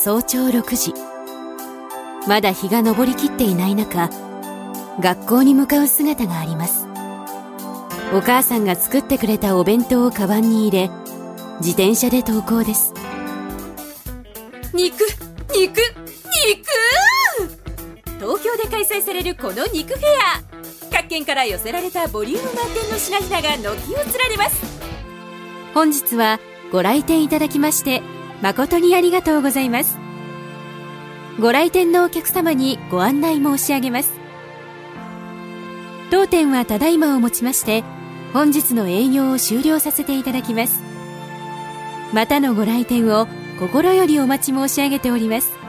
早朝6時。まだ日が昇りきっていない中、学校に向かう姿があります。お母さんが作ってくれたお弁当をカバンに入れ、自転車で登校です。 肉東京で開催されるこの肉フェア、各県から寄せられたボリューム満点の品々が軒を連ねます。 本日はご来店いただきまして誠にありがとうございます。ご来店のお客様にご案内申し上げます。当店はただいまをもちまして本日の営業を終了させていただきます。またのご来店を心よりお待ち申し上げております。